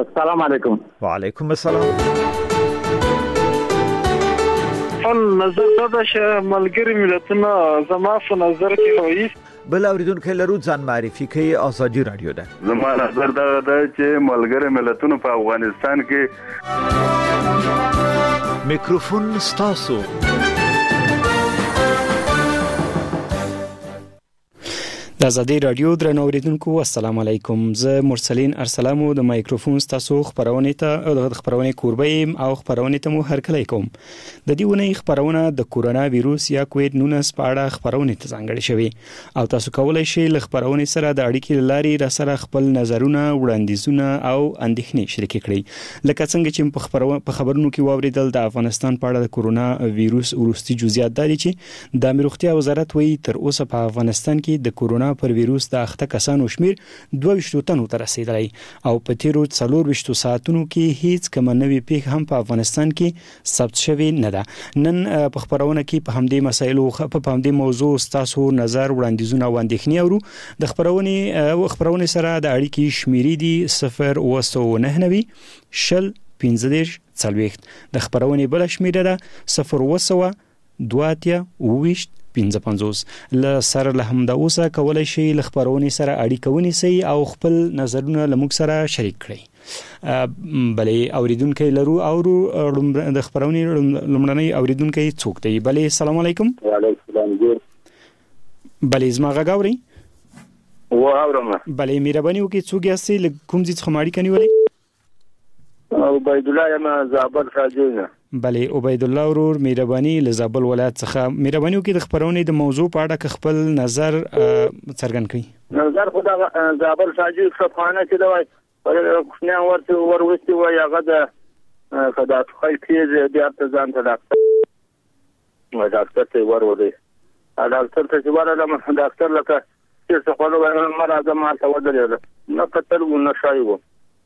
السلام علیکم. وعلیکم السلام. نظر دا چې ملګری ملتونه زما په نظر کې وایي بل اوریدونکو لرو ځان معرفي کوي. ازادي رادیو ده. زما نظر دا چې ملګری ملتونه په افغانستان کې میکروفون ستاسو. د ازادي رادیو درنو اوریدونکو السلام علیکم. زه مرسلین ارسلامو د مایکروفون ستاسو خبرونه ته د خبرونه کوربې او خبرونه ته مو هرکلی کوم. د دې ونې خبرونه د کورونا وایروس یا کووید-19 په اړه خبرونه ته ځانګړي شوی او تاسو کولای شئ له خبرونه سره د اړیکې لاري را سره خپل نظرونه وړاندیزونه او اندېښنې شریک کړئ. لکه څنګه چې په خبرونو کې واوریدل د افغانستان په اړه د کورونا وایروس وروستي جزئیات دي چې د امریکا وزارت وایي تر اوسه په افغانستان کې د کورونا پر وایروس د اخته کسانو شمیر 22 تنو ته رسیدلی او په تیرو 24 ساعتونو کې هیڅ کوم نوې پیښه هم په افغانستان کې ثبت شوی نه ده. نن په خبرونه کې په همدې مسایلو په همدې موضوع ستاسو نظر وړاندیزونه او اندېښنې اورو. د خبرونه سره د اړیکې شمیرې دي 0.9 شل 15 40. د خبرونه بل شمیره ده 0.2 55 ل سره له همدا اوسه کولای شي ل خبرونه سره اړیکه ونیسي او خپل نظرونه لموږ سره شریک کړئ. بلې اوریدونکو لرو او د خبرونه لمړنۍ اوریدونکو څوک دی؟ بلې السلام علیکم. وعلیکم السلام. بلې زما غاوري و اورم. بلې مهرباني وکړئ څوک یاستئ کوم ځای څخه ماړی کني ولې؟ عبید الله یم زابل راجوینه. بلې عبید الله ورور مهرباني له زابل ولایت څخه مهرباني وکړئ د خبرونه د موضوع په اړه خپل نظر څرګند کړئ. نظر خدا زابل راجوی خپانه کې دوی نه ورته وروستي وای هغه د خدات خای کې د ارتزان ته ډاکټر ته وروري ډاکټر ته ورته ډاکټر لکه چې څه خپل مرزه ما ته ودرېد نو کتل و نشایو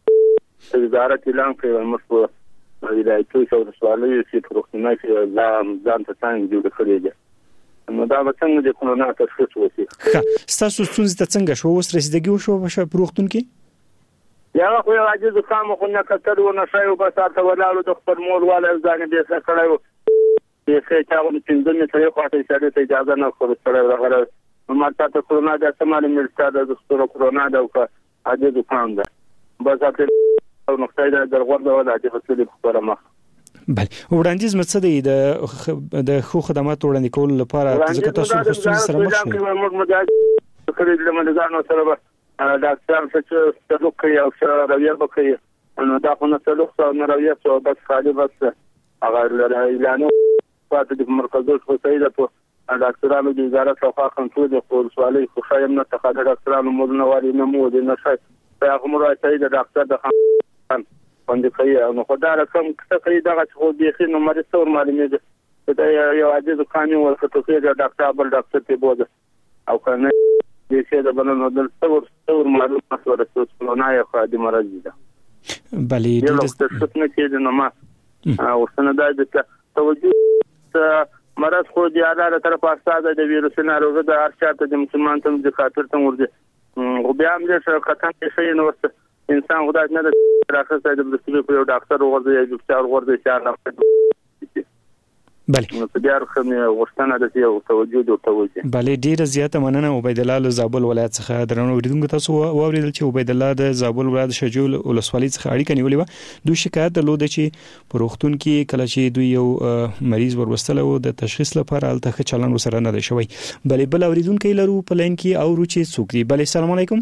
وزارت اعلان کړ موږ د توګه د سوالو چې پروګرامي چې لا ځان ته څنګه جوړ کړی دی نو دا څنګه د کورونا تشخیص وسی. تاسو څنګه څنګه شو وس رسیدګي وشو په پروګرام کې؟ یا خو یو عاجز قام خو نه کتل و نشایو بس تاسو ولالو د خپل مور والا ځان دې څه کړو چې څه چاغو د پنځمه ته خو ته اجازه نه خورځړل راغله نو ماته ته کورونا د سمال ملتاد د کورونا د عاجز قام ده بس تاسو او نقطه دا درغورده ولا چې فصلي خبره ما. بله وړاندیز مڅ دی د خو خدمات وړاندې کول لپاره ځکه تاسو خصوصي سره مخ شئ. موږ مجاز کړی د ملګانو سره ډاکټر څخه تاسو کوي او سره رویه وکړي نو دا خو نه تاسو سره رویه سو بس خالي بس هغه اعلان پاتې د مرکزو خو سیده په ډاکټرانو د وزارت څخه کنټرول د خپل سوالي خو شایم نه تخاله ډاکټرانو موږ نه واري نه مو د نشه په هغه مرای د ډاکټر د باندې کوي نو خدای رقم څه کوي دا چې به خې نو مرسته ور معلومه ده یو عاجز قانون ورته کوي دا ډاکټر بل ډاکټر ته بوده او کنه دې شه د بنو د څور معلومات ورته نه یو خادم مرض ده. بلې د څه نه کېد نو ما ورسنه د توجه مرض خو د عدالت طرف استاد د ویروس ناروغ د ارشاد د مسلمان ته د خاطر ته ورده او بیا هم د خطر کې شي نو انسان خدای نه د راخصه د بستر په ډاکټر ورته یو ډاکټر ورته چار نه بله نو په دې اړه ورستنه د یو توجه او توجه. بله ډیره زیاته مننه عبید الله له زابل ولایت څخه درنو اوریدونکو تاسو واوریدل چې عبید الله د زابل ولایت شجول ولسوالۍ څخه اړیکه نیولې و. دوی شکایت درلود چې په روغتون کې کله چې دوی یو مریض ورستل او د تشخیص لپاره الته چلن وسره نه دی شوی. بله بل اوریدونکو لرو په لین کې او چې څوک دی؟ بله السلام علیکم.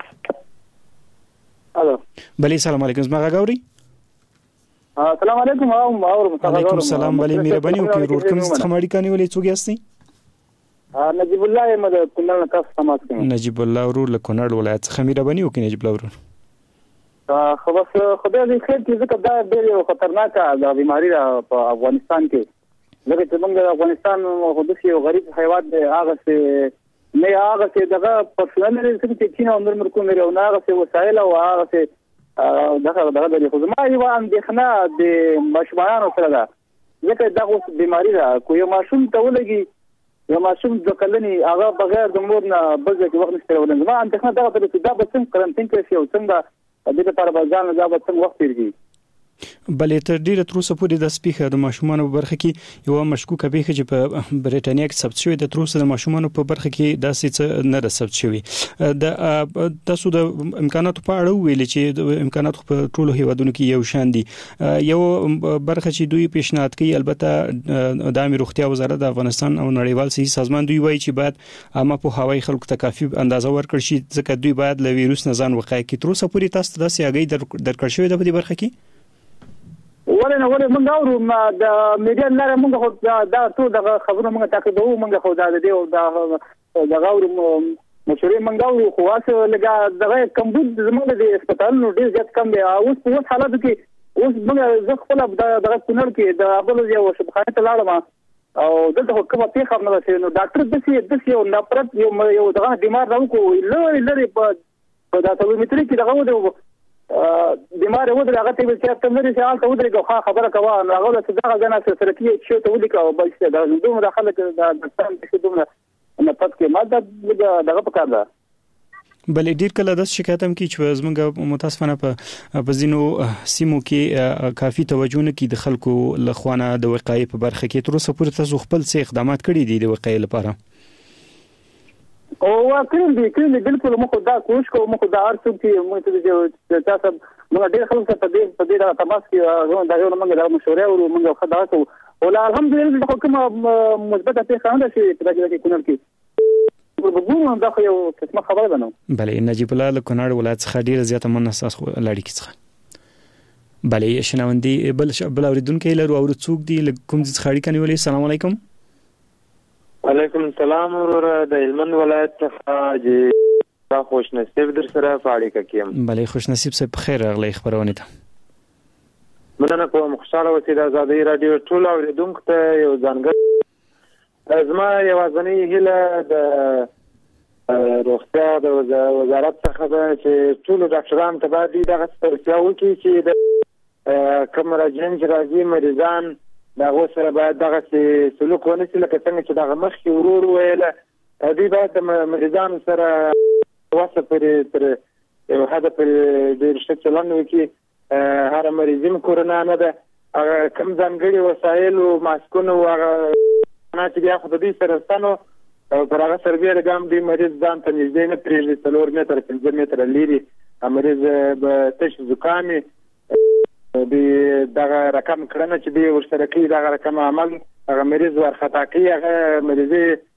الو بله السلام علیکم. زما غاوري السلام علیکم. وعلیکم السلام. بله مهرباني وکړئ ورور کوم څه خماړي کانی ولې څوک یاستئ؟ نجیب الله یم د کونړ نه تاسو سمات کوم. نجیب الله ورور له کونړ ولایت څخه مهرباني وکړئ نجیب الله ورور. خو بس خدای دې خیر کړي ځکه دا ډېر خطرناکه د بیماری په افغانستان کې لکه چې موږ د افغانستان خودسي یو غریب حیوان دی هغه څه نه هغه څه دغه پرسنل چې چین او نور مرکو مې او هغه څه وسایل او هغه څه دغه د خو زما یو اندېښنه د ماشومانو سره ده ځکه دغه بیماری ده کو یو ماشوم ته ولګي یو ماشوم د کلنې هغه بغیر د مور نه بل ځای کې وخت نشته ولنه زما اندېښنه دغه چې دا به څنګه کرنټین کې شي او څنګه دې لپاره به ځان لا به څنګه وخت تیرېږي. بلې تر ډیره تر اوسه پورې د سپیخه د ماشومان په برخه کې یو مشکوکه پیښه چې په بریټانیا کې ثبت شوې د تر اوسه د ماشومان په برخه کې داسې څه نه ثبت شوې. د تاسو د امکاناتو په اړه ویل چې د امکاناتو په ټولو هیوادونو کې یو شان دي. یو برخه چې دوی پیشنهاد کوي البته د عامه روغتیا وزارت د افغانستان او نړیوال صحي سازمان دوی وایي چې باید عامه په هوایي خلکو ته کافي اندازه ورکړي شي ځکه دوی باید له وایروس نه ځان وقایه کړي. تر اوسه پورې تاسو داسې اگې درکړ شوې ده په دې برخه کې؟ ولې موږ اورو د میډیا لاره موږ دا ټول دغه خبرونه موږ تعقیبوو موږ خو دا د غوړ مشورې موږ اورو خو واسه لګا دغه کمبود زموږ د هسپتالونو ډیر زیات کم دی. اوس په حالت کې اوس موږ زه خپل دغه کونړ کې د ابل یو شبخانه ته لاړم او دلته کومه پیښه نه ده نو ډاکټر د یو نفرت یو دغه بیمار راوکو لری په دا تلومتري کې دغه و بیمار و دغه ته چې تم لري چې حالت ودرېږي خبره کوه نو هغه څه دغه جنا سره کې چې ته ودی کوه بل څه دا دوه مداخله د ډاکټر چې دوه نه پد کې ماده دغه پکار ده. بلې ډیر کله د شکایت هم کې چې زموږ متاسفانه په ځینو سیمو کې کافي توجه نه کوي د خلکو لخوانه د وقایې په برخه کې. تر اوسه پورې تاسو خپل څه اقدامات کړي دي د وقایې لپاره؟ او کړم بالکل موږ دا کوشش کوو موږ دا ارڅو چې موږ تاسو موږ ډېر خلک ته په دې تماس کې دا یو موږ د مشورې او موږ خدای کوو او الحمدلله د کومه مثبت پیښه نه شي په دې کې کونړ کې وګورم دا یو څه خبره ده. نو بلې نجیب الله له کونړ ولایت څخه ډیره زیاته مننه خو لاړی کې څخه. بلې شنوندي بل اوریدونکو لرو او څوک دی کوم ځای څخه اړیکه نیولې؟ السلام علیکم. وعلیکم السلام ورور د هلمند ولایت څخه چې خوش نصیب در سره فاړیکه کیم. بلې خوش نصیب صاحب بخیر راغلی خبرونه ته. مننه کوم خوشاله اوسئ. د آزادۍ رادیو ټول اوریدونکو ته یو ځانګړی زما یوازینی هیله د روغتیا د وزارت څخه ده چې ټول ډاکټران ته باید دغه توصیه وکړي چې د کوم راځي راځي مریضان دا سره باید دغه سلوک ونشي لکه څنګه چې دغه مخکې ورور ویله دوی باید د مریضانو سره واسه تر یو حده پورې ډېر ښه چلند وکړي. هر مریض هم کرونا نه ده هغه کوم ځانګړي وسایل او ماسکونه او هغه چې بیا خو د دوی سره ستنو او پر هغه سربیره ګام دوی مریض ځان ته نږدې نه پرېږدي 4 متره 5 متره لرې مریض به تش زکامي دی دغه رقم کړنه چې دی ورسره کوي دغه رقم عمل هغه مریض ورخطا کوي هغه مریض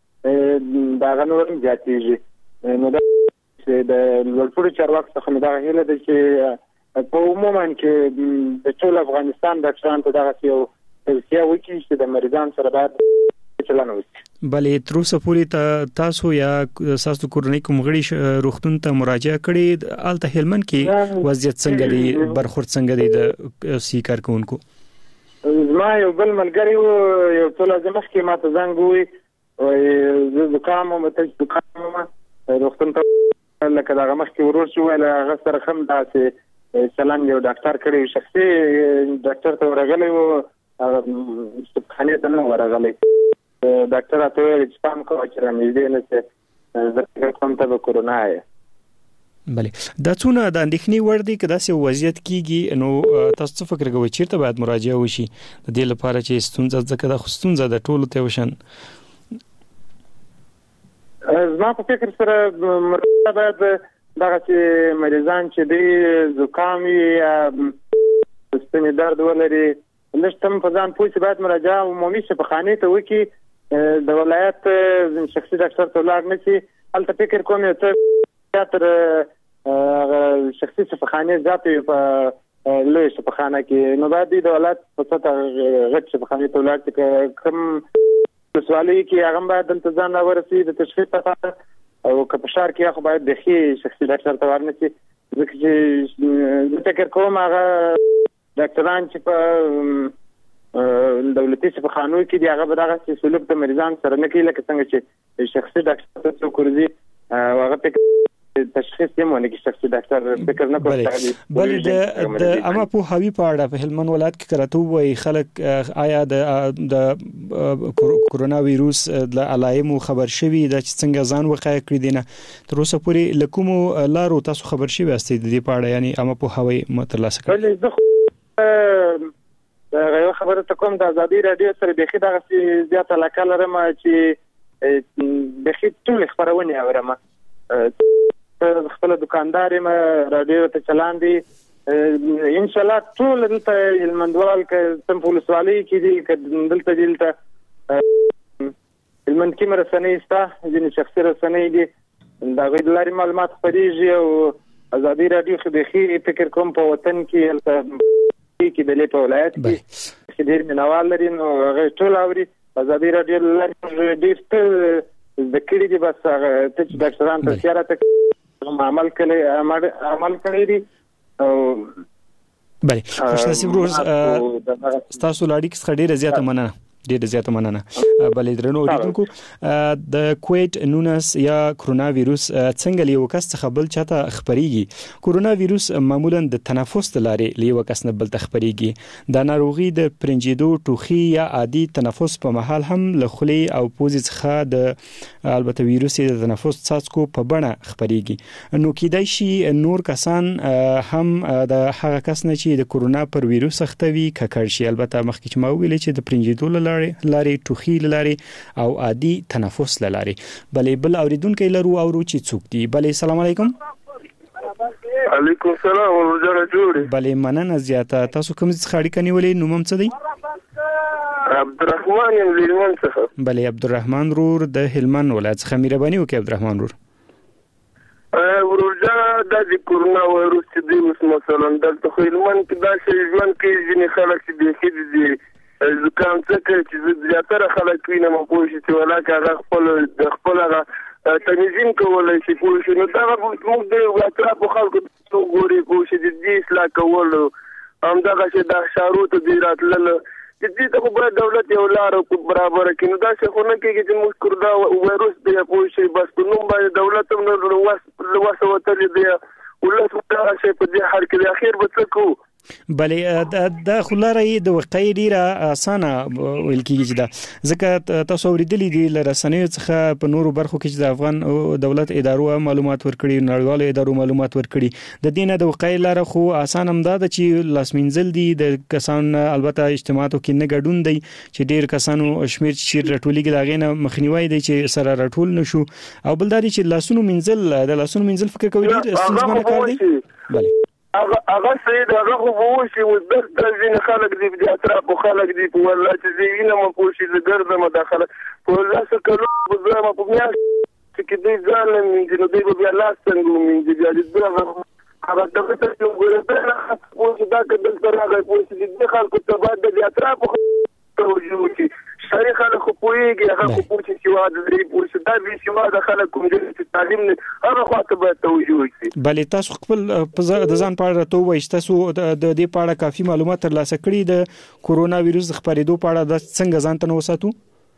دغه نور زیاتېږي. نو دا چې د لوړپوړي چارواکو څخه دغه هیله ده چې په عموما کې د ټول افغانستان ډاکټرانو ته دغه یو توصیه وکړي چې د مریضانو سره باید چلند وشي. بلې تر اوسه پورې تاسو یا تاسو کورنۍ کوم غړي روغتون ته مراجعه کړې الته هلمند کې وضعیت څنګه دی برخورد څنګه دی د سی کارکونکو؟ زما یو بل ملګری یو څو لازم مخکې ما ته زنګ ووي زه زکام وم ته زکام وم روغتون ته لکه دغه مخکې ورور شو ویل هغه سره هم داسې چلند یو ډاکټر کړی شخصي ډاکټر ته ورغلی و خانې ته نه ورغلی ډاکټر راته ویل چې پام کوه چې رانږدې نه شي زه کوم ته به کرونا یې. بلې دا څونه د اندېښنې وړ دی که داسې وضعیت کېږي نو تاسو څه فکر کوئ چېرته باید مراجعه وشي د دې لپاره چې ستونزه ځکه دا خو ستونزه ده ټولو ته یو شان؟ زما په فکر سره مراجعه باید دغه چې مریضان چې دی زکام یا ستوني درد ولري لږ تم په ځان پوه چې باید مراجعه عمومي شفاخانې ته وکړي د ولایت شخصي ډاکټر ته ولاړ نه شي. هلته فکر کوم یو څه تر شخصي شفاخانې زیاتې په لوی شفاخانه کې نو باید د ولایت په سطح غټ شفاخانې ته ولاړ شي. کوم ولسوالۍ کې هغه باید دلته ځان راورسي د تشخیص لپاره او که په ښار کې خو باید دخي شخصي ډاکټر ته ورنه شي ځکه چې زه فکر کوم هغه ډاکټران چې په دولتي شفاخانو کې دی هغه به دغه سلوک د مریضان سره نه کوي لکه څنګه چې شخصي ډاکټر ته څوک ورځي هغه تشخیص یې مونږ کې شخصي ډاکټر فکر نه کوم. بل د اما په هوی پاړه په هلمند ولایت کې کراته وای خلک آیا د کورونا وایروس د علایمو خبر شوي د څنګه ځان وقایه کړی دي نه تر اوسه پورې لکوم لارو تاسو خبر شوي استئ د دې پاړه یعنی اما په هوی مترلاسه کړی. غیر خبره ته کوم د ازادي رادیو سره بخي دغه زیات علاقه لرم چې بخي ټول خبرونه اورم. خپل دکاندار ما رادیو ته چلاندي ان شاء الله ټول دلته المندوال ک تم پولیسوالي کې دي دلته المند کې مرسنې استا ځینې شخصي رسنۍ دي دا غوډ لري معلومات خبريږي او ازادي رادیو خو بخي فکر کوم په وطن کې د لیپه ولایت کې ډېر منوال لري نو هغه ټول اوري ازادي رادیو لري ډېر څه د کړي دي بس هغه ته ډاکټران ته سیارت عمل کړی دي او بله خوشتاسي بروز ستاسو لاړی څخه ډېر زیاته مننه بلې درنو اوریدونکو د کووید 19 یا کرونا وایروس څنګه له یو کس څخه بل چاته خپريږي. کرونا وایروس معمولا د تنفس لارې له یو کس نه بل ته خپريږي. د ناروغي د پرنجیدو ټوخي یا عادي تنفس په محل هم له خولي او پوزې څخه د البته وایروس د تنفس څاڅکو په بڼه خپريږي. نو کېدای شي نور کسان هم د هغه کس نه چې د کرونا پر وایروس اختوي ککړ شي. البته مخکې چې ما ویل چې د پرنجیدو لاري ټوخي لاري او عادي تنفس لاري. بلې بل اوریدونکو لرو چې څوک دی. بلې السلام علیکم. علیکم السلام ورجره جوړي. بلې مننه زیاته تاسو کوم څه اړیکه نیولې نوم څه دی؟ عبدالرحمن یم هلمند څخه. بلې عبدالرحمن رور د هلمند ولایت څخه مهرباني وکړئ عبدالرحمن رور. ورجره د کورونا وایروس چې دی مثلا دلته هلمند کې دا شی ژوند کې ځینې خلک چې دي ځکه چې زیاتره خلک وینم پوه شي چې ولاکه خپل تنظیم کولای شي پوه شي نو دا موږ د اطرافو خلکو ګوري پوه شي د دې اصلاح کول همدغه چې د ښارو ته دي راتلل چې دې ته خو دولت یو لار برابر کړي. نو دا څه خو نه کېږي چې موږ کورونا وایروس دی پوه شي بس په نوم باندې دولت هم نو وسه وتلې دی ولس دا شي په دې حال کې اخر به څه کوو. بلې د خلارې د وقایې ډیره اسانه ویل کېږي چې دا ځکه تاسو اوریدلې دي لرسنیو څخه په نورو برخو کې چې د افغان دولت ادارو معلومات ورکړي نړیوالو ادارو معلومات ورکړي د دینه د وقایې لاره خو اسانه هم ده چې لاسمنځل دي د کسان البته اجتماعاتو کې نه ګډون دي چې ډیر کسانو شمیر چې رټولېږي دا غینه مخنیوي دي چې سره رټول نشو او بل دا چې لاسونو منځل فکر کوي ډیر ستونزمن کار دی. بله هغه سید هغه خو وشي وذر ځین خلک دي د اطراف خلک دي په والله چې زینه مو پوښي د ګرځم داخله په الله څخه کلو بزما په میاش چې دې ځان من نو دې بیا لاس څنګه من دې بیا دې هغه دغه ته یو ګورته او دا کدل سره هغه پوښي دې خلکو ته بعد د اطراف توجه شریخ خلک پوېږي هغه پوښي چې واده دې پوښي دا به چې واده خلک کوم دې تعلیم نه هغه خاطر به توجه وکړي. بلې تاسو خپل د ځان په اړه ته وایي تاسو د دې په اړه کافي معلومات ترلاسه کړي د کورونا وایروس خپرېدو په اړه د څنګه ځان ته وساتو؟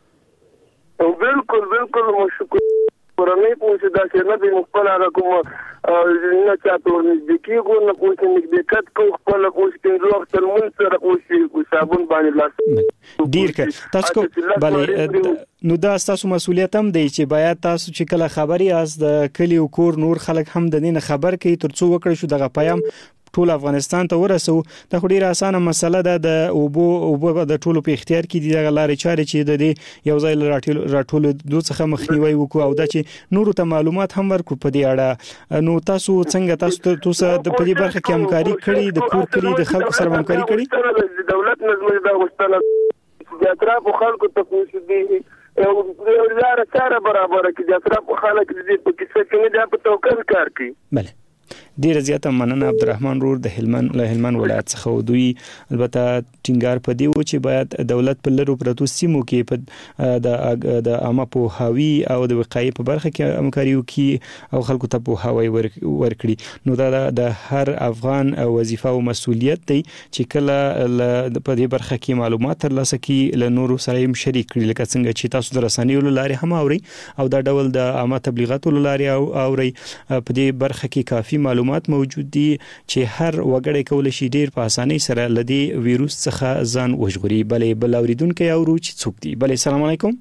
بالکل مشکل پرمې پوښي دا چې نه به خپل هغه کوم نه چاته نږدې کېږو نه پوښي نږدې کټ کو خپل پوښي پنځه وخت ترمن سره پوښي صابون باندې لاس ډیر که تاسو بلې نو دا تاسو مسؤلیت هم دی چې باید تاسو چې کله خبري از د کلی او کور نور خلک هم د دې خبر کوي ترڅو وکړي شو دغه پیام ټول افغانستان ته ورسو. دا خو ډیره اسانه مسله ده د اوبو د ټولو په اختیار کې دي د لارې چارې چې د دې یو ځای راټول دوه څخه مخنیوي وکړو او دا چې نورو ته معلومات هم ورکړو په دې اړه. نو تاسو څنګه تاسو د په دې برخه کې همکاري کړې د کور کړې د خلکو سره همکاري کړې؟ دولت نظم دا غوښتنه د اطراف خلکو ته پوښتنه دي او لار سره برابر کې د اطراف خلک دې په کیسه کې نه په توکل کار کوي. بله ډیر زیاته مننه عبدالرحمن رور د هلمند ولایت څخه. دوی البته ټینګار پدې و چې باید دولت په لرو پرتو سیمو کې په د عامه پوهاوی او د وقایې په برخه کې همکاري وکړي او خلکو ته پوهاوی ورکړي. نو دا د هر افغان وظیفه او مسولیت دی چې کله په دې برخه کې معلومات ترلاسه کړي له نورو سره هم شریک کړي، لکه څنګه چې تاسو د رسنیو لارې هم اوري او دا ډول د عامه تبلیغاتو لارې اوري. په دې برخه کې کافي معلومات موجود دي چې هر وګړی کولای شي ډیر په اسانۍ سره لدی وایروس څخه ځان وژغوري. بل اوریدونکو اورو چې څوک دی. بل السلام علیکم.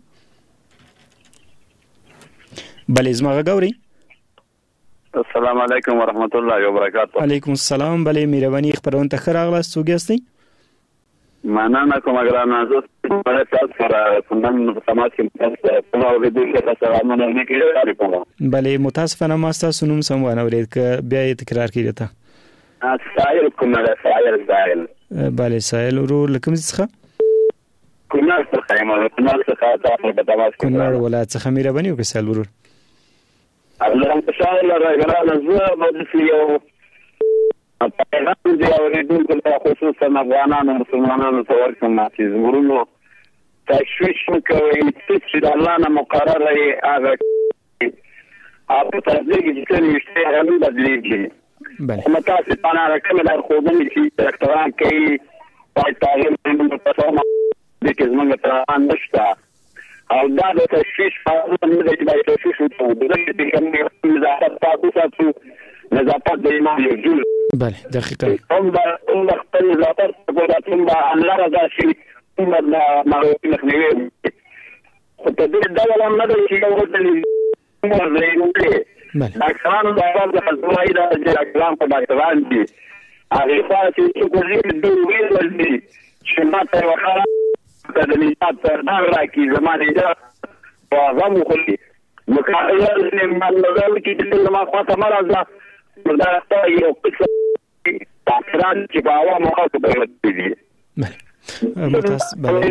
بل زما غوړي. السلام علیکم ورحمت الله وبرکاته. علیکم السلام. بل مهرباني خبرونه ته خراغله سوګیاستئ. مننه کوم ګران عزیز په تاسو سره کوم تماس کې په نوو دې کې تاسو باندې نه کېږي کوم. بله متاسفانه ما تاسو نوم سم ونه اورید که بیا یې تکرار کړئ ته. سائل سائل. بله سائل ورو لکم څخه کونړ څخه تاسو په تماس کې کونړ ولایت څخه مهرباني وکړئ سائل ورو. الله تعالی راغلا زه به یو پیغام دی اوریدونکو ته خصوصا افغانانو مسلمانانو ته ورکوم چې زموږ تشویش کوي چې د الله نه مقرره یې هغه په تصدیق چې څه نشته هغه بدلیږي. بله متاسفانه راکمه در خوبنی چې ډاکټران کوي پای تعلیم په تاسو د کې زموږ ته نشته او دا د تشویش په اړه نه دی چې تشویش وکړو د دې کوم نظافت تاسو نظافت د ایمان یو جزء. بله دقیقاً هم د خپل نظافت په ګټه به الله رضا شي هم د معروف مخنیوي خو ته دې ډول هم نه دی چې یو ورته مرزي ډاکټرانو د هغه د حضوري د ډاکټرانو په ډاکټران دي هغه خاصه چې په دې د ویل دي چې ماته وخاله د نيات نه راکې زمانه دا او هغه مو خلي مکایل نه منځل کې چې ما خاطر مرزه دا یو څه ډاکټران چې باور مخاطب دي. بله متاسف. بله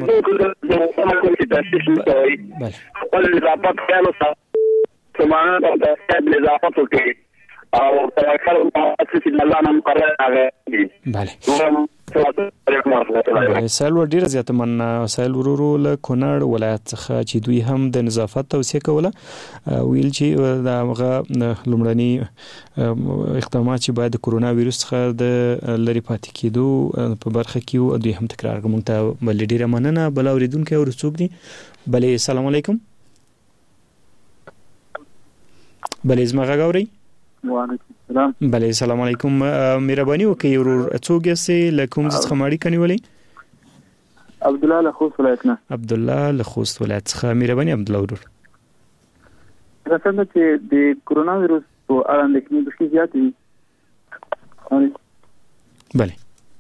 خپل اضافت خیالو سمانه د خپل اضافت وکړي او تفکر په اساس د الله نه مقرر هغه. بله سائل ور ډیر زیاته مننه. سائل ورورو له کونړ ولایت څخه چې دوی هم د نظافت توصیه کوله ویل چې دا هغه لومړني اقدامات چې باید د کرونا وایروس څخه د لری پاتې کېدو په برخه کې دوی هم تکرار کوم. ته بل ډیره مننه. بل اوریدونکو او رسوب دي. بله السلام علیکم. بله زما غوړي. وعلیکم السلام. بله السلام علیکم. مهرباني وکړئ ورور څوک یې له کوم ځای څخه ماړی کنيولې؟ عبد الله له خوست ولایت نه. عبد الله له خوست ولایت څخه. مهرباني عبد الله ورور. راځه چې د کرونا وایروس په اړه اندېښنې ډېرې زیاتې دي. بله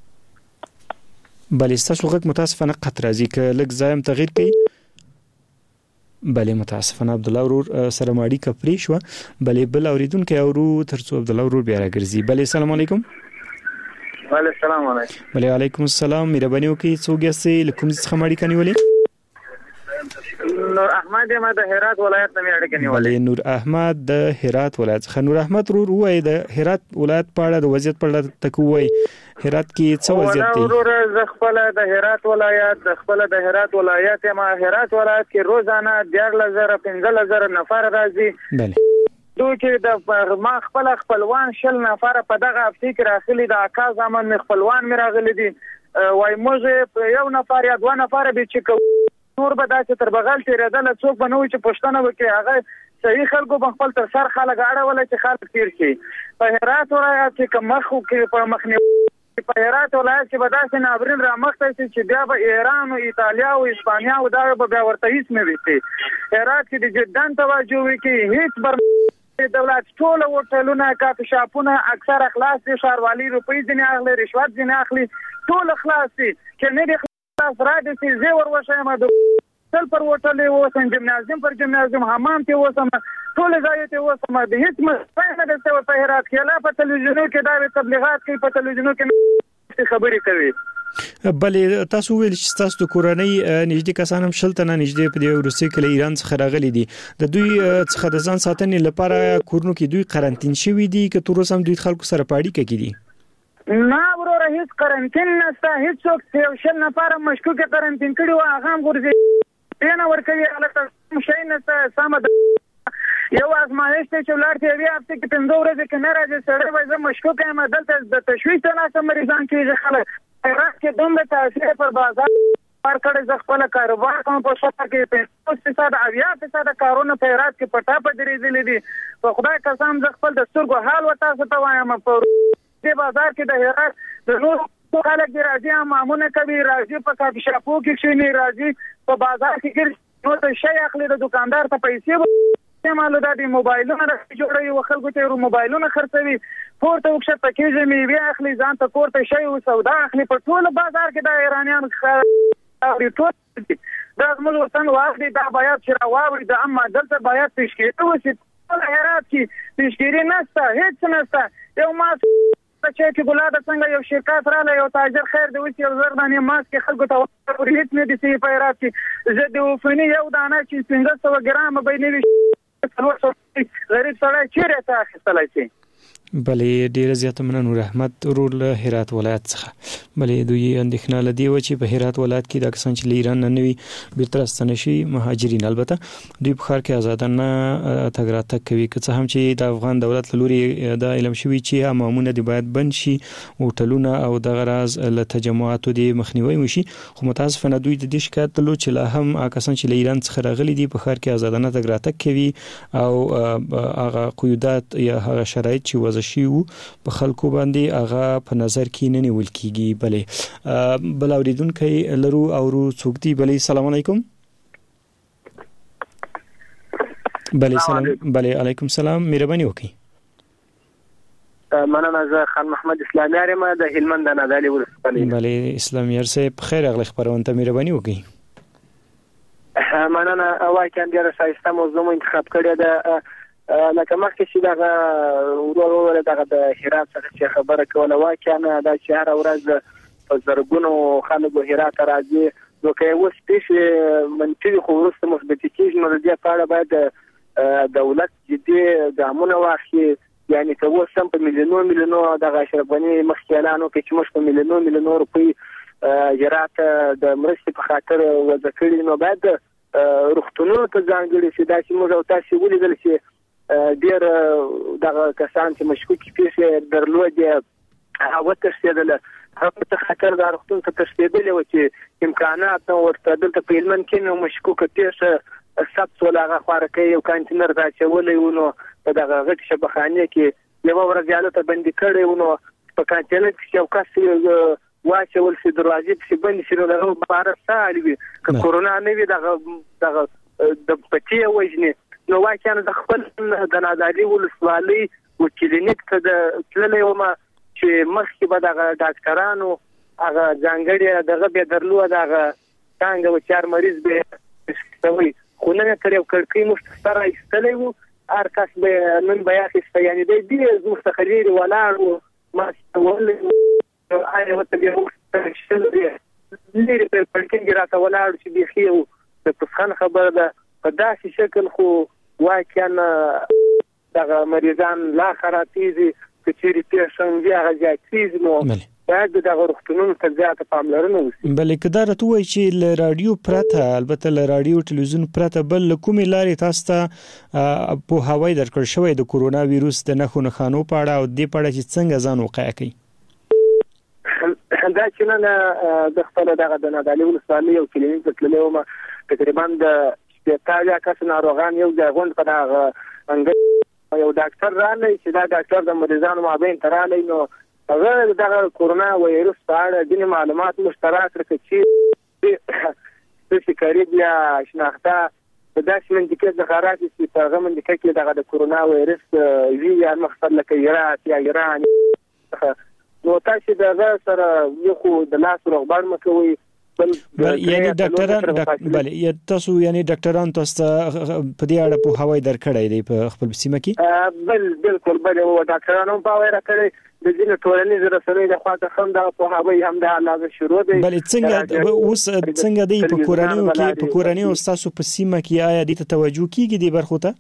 ستاسو غږ متاسفانه قطع راځي که لږ ځای هم تغییر کړئ. بله متاسفانه عبد الله ورور سره ماړی کپری شو. بله بل اوریدونکو اورو ترڅو عبد الله ورور بیا راګرځي. بله السلام علیکم. وعلیکم السلام. علیکم. بله علیکم السلام. مهرباني وکړئ څوک یې له کوم ځای څخه ماړی کنيولې؟ نور احمد ما د هرات ولایت نه اړیکه نیولې. بله نور احمد د هرات ولایت څخه. نور احمد ورور وای د هرات ولایت په اړه د وضعیت په اړه تکو وای هرات کې څه وضعیت دی؟ ورور ز خپل د هرات ولایت ما هرات ولایت کې روزانه 15000 نفر راځي. بله دوی چې د ما خپلوان شل نفر په دغه هفته کې راغلي د اکا زمون خپلوان مې راغلي دي وای موږ یو نفر یا دوه نفر به چې نور به داسې تر بغل تیرېدل څوک به نه وي چې پوښتنه وکړي هغه صحیح خلکو به خپل تر سر خلک اړوله چې خلک تیر شي. په هرات ولایت کې که مخ وکړي په مخنیوي په هرات ولایت کې به داسې ناورین رامخته شي چې بیا به ایران او ایتالیا او اسپانیا او دا به بیا ورته هیڅ نه وي. هرات کې د جدن توجه وکړي هیڅ بر دولت ټول هوټلونه کافي شاپونه اکثر خلاص دي. ښاروالي روپۍ ځینې اخلي رشوت ځینې اخلي ټول خلاص دي چې نه دي خلاص را دي چې زه ورشم د تل پر هوټل اوسم جمنازیوم حمام ته اوسم ټول ځای ته اوسم د هیڅ مستنه د څه په هرات کې لا په تلویزیونو کې دا تبلیغات کوي په تلویزیونو کې خبرې کوي بلې تاسو ویل چې تاسو د کورنۍ نږدې کسان هم شل تنه نږدې په دې روسي کې ایران څخه راغلي دي د دوی څخه د ځان ساتنې لپاره کورونو کې دوی قرنطین شوي دي که تر اوسه هم دوی خلکو سره په اړیکه کې دي نه وروره هیڅ قرنطین نشته هیڅوک یو شل نفر مشکوک قرنطین کړي و هغه هم ورځي نه ورکوي هلته شي نشته سم یو ازمایښت چې ولارته بیا هفته کې 15 ورځې کې نه راځي سره وای زه مشکوک یم دلته د تشویش نه مریضان کې خلک خیرات کې دومره تاثیر پر بازار پر کړي ځ خپل کاروبار کوم په شپه کې 50% اویا په کارونه خیرات کې پټا په درېدلې دي په خدای قسم ځ خپل د سترګو حال وتا څه ته وایم په دې بازار کې د خیرات د نور خلک دی راځي معمونه کوي راځي په کافي شاپو کې شي نه راځي په بازار کې نو ته شي اخلي د دکاندار ته پیسې مالو د موبایلونو راځي جوړوي وخلکو ته موبایلونه خرڅوي پورته وکړه پکې مې بیا اخلي ځان ته کورته شي او سودا اخلي په ټول بازار کې د ایرانیانو او ټول دا موږ ورته واخلي دا باید چې راوړي د اما دلته باید تشکیل وشي ټول هرات کې تشکیل نشته هیڅ نشته یو ما چې ګولاده څنګه یو شرکت رااله یو تاجر خیر دی چې یو زردانې ماسک خلکو ته ورکړي هیڅ نه دي چې په هرات کې زه د وفني یو دانه چې 1500 ګرام به نه وي غریب سړی چیرې ته اخیستلی شي بلې ډیره زیاته مننه نور احمد ورور له هرات ولایت څخه بلې دوی اندېښنه لدی و چې په هرات ولایت کې د کسان چې له ایران نه نوي بیرته راستنه شي مهاجرین البته دوی په ښار کې آزادانه تګ راتګ کوي که څه هم چې د افغان دولت له لوري دا علم شوي چې حمامونه دې باید بند شي هوټلونه او دغه راز له تجمعاتو دې مخنیوي وشي خو متاسفانه دوی د دې شکایت درلود چې لا هم کسان چې له ایران څخه راغلي دي په ښار کې آزادانه تګ راتګ کوي او هغه قیودات یا هغه شرایط چې وضع شیو په خلکو باندې هغه په نظر کې نه نیول کیږي بلې بل اوریدونکو لرو او څوک دی بلې سلام علیکم بلې سلام بلې علیکم السلام مهرباني وکړئ مننه زه خان محمد اسلامي ارم د هلمند د نادالي ولسوالۍ بلې اسلامي ارسه په خیر اغلی خبرونه ته مهرباني وکړئ مننه واقعا ډیره ښایسته موضوع انتخاب کړې ده لکه مخکې چې دغه ورور دغه د هرات څخه چې خبره کوله واقعا دا چې هر ورځ په زرګونو خلکو هرات راځي نو که اوس پیښې منفي خو وروسته مثبت کېږي نو د دې په اړه باید دولت جدي ګامونه واخلي یعنې که اوس هم په میلیونو دغه اشرف غني مخکې اعلان وکړي چې موږ په میلیونو روپۍ هرات د مرستې په خاطر وضع کړي نو باید روغتونونو ته ځانګړي شي دا چې موږ او تاسې ولیدل چې ډېر دغه کسان چې مشکوکې پیښې درلودې هغه وتښتېدله هغه ته خاطر دا روغتون ته تښتېدلې وه چې امکانات نه ورته دلته په هلمند کې نو مشکوکه پیښه ثبت شول هغه خوارکۍ یو کانتینر ته اچولی و نو په دغه غټې شبخانې کې یوه ورځ هلته بندي کړی و نو په کانتینر کې یو کس واچول شي دروازې پسې بندې شي نو د هغه باره څه حال وي که کورونا نه وي دغه د پټې وژنې نو واقعا د خپل د نادالي ولسوالۍ و کلینیک ته تللی وم چې مخکې به دغه ډاکټرانو هغه ځانګړې دغه بیا درلود هغه څانګه و چې هر مریض به یې خو نن یې تر یو کړکۍ موږ ته سر ایستلی و هر کس به نن به یې اخیسته یعنې دی ډېر زموږ څخه لرې ولاړ و ما ویلی آیا ورته بیا موږ لرې په کړکۍ کې راته ولاړ چې بیخي یو د پسخن خبره ده په داسې شکل خو واقعا دغه مریضان لا خرابېږي که چېرې پیښه هم وي هغه زیاتېږي نو باید دغه روغتونونو ته زیاته پاملرنه وشي بلې که دا راته ووایي چې له راډیو پرته البته له راډیو ټلویزیون پرته بل له کومې لارې تاسو ته پوهاوی درکړل شوی د کورونا ویروس د نښو نښانو په اړه او دې په اړه چې څنګه ځان وقایه کوي دا چې نن د خپل دغه د نادالي ولسوالۍ یو کلینیک ته تللی وم تقریبا د 80 کس ناروغان یو ځای غونډ په دغه انګړ یو ډاکټر راغلی چې دا ډاکټر د مریضانو مابین ته راغلی نو هغه دغه کورونا وایرس په اړه ځینې معلومات موږ ته راکړه که چې قریب یا شناخته په داسې منطقې څخه راشي چې په هغه منطقه کې دغه د کورونا وایرس وي یا مقصد لکه هرات یا ایران نو تاسو دغه سره یو خو د لاس روغبړ مه کوئ یعنی ډاکټران تاسو یعنی ډاکټران تاسو په دې اړه پوهاوی درکړی دی په خپل سیمه کې بالکل بل ډاکټرانو پوهاوی راکړی د ځینې ټولنیزو رسنیو د خوا څخه هم دغه پوهاوی هم د علاوه شروع دی. بلې څنګه دی په کورنیو ستاسو په سیمه کې آیا دې ته توجه کیږي دې برخو ته؟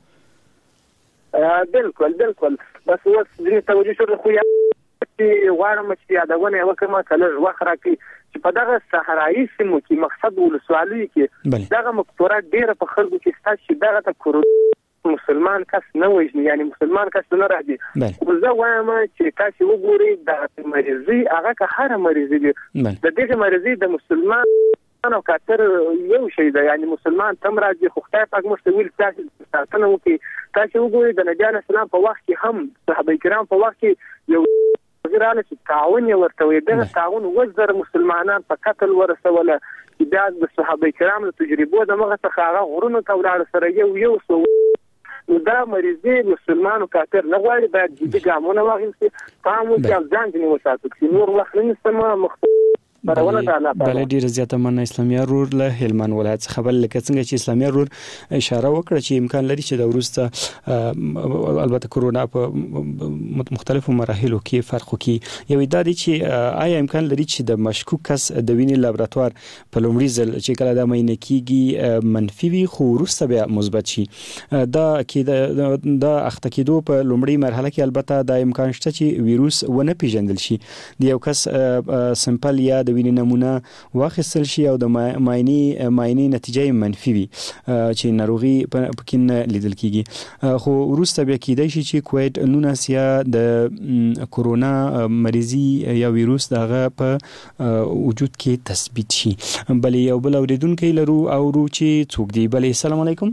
بالکل بس اوس دې توجه شروع خو غواړم چې یادونه وکړم کله وخت راکړي چې په دغه صحرایي سیمو کې مقصد ولسوالۍ کې دغه مقتوره ډیره په خلکو کې ستاسو چې دغه مسلمان کس نه وایي یعنی مسلمان کس نه راځي. زه وایم چې تاسو وګورئ د مریضي هغه که هر مریضي دی د دې مریضي د مسلمان او کاتر یو شی دی یعنی مسلمان تم راځي خو خدای پاک موږ ته ویل تاسو ستاسو وکي تاسو وګورئ د نبی اسلام په وخت کې هم صحابه کرام په وخت کې یو ځرانه چې تعاون ورته وي دغه تعاون وزر مسلمانان په قتل ورسوله بیا د صحابه کرام له تجربو دغه څخه هغه غرونو ته ولاړ سره یو سو دا مریضي مسلمانو کافر نه غواړي باید جدي ګامونه واخیستي قانون کې ځان ځنی وساتو چې نور وخت نه استمه بله ډیره زیاته مننه اسلامي رور له هلمند ولایت څخه. بل لکه څنګه چې اسلامي رور اشاره وکړه چې امکان لري چې د وروسته البته کرونا په مختلفو مراحلو کې فرق وکړي. یو دا دی چې آیا امکان لري چې د مشکوک کس د وینې لابراتوار په لومړي ځل چې کله د معاینه کیږي منفي وي خو وروسته بیا مثبت شي دا کې د اخته کېدو په لومړي مرحله کې البته د امکان شته چې ویروس ونه پیژندل شي د یو کس سمپل یا د وینې نمونه واخیستل شي او د معاینې نتیجه منفي وي چې ناروغي پکې نه لیدل کیږي خو وروسته بیا کېدای شي چې کووید 19 یا د کورونا مریضي یا ویروس دغه په وجود کې تثبیت شي. بلې یو بل اوریدونکو لرو او چې څوک دی. بلې السلام علیکم.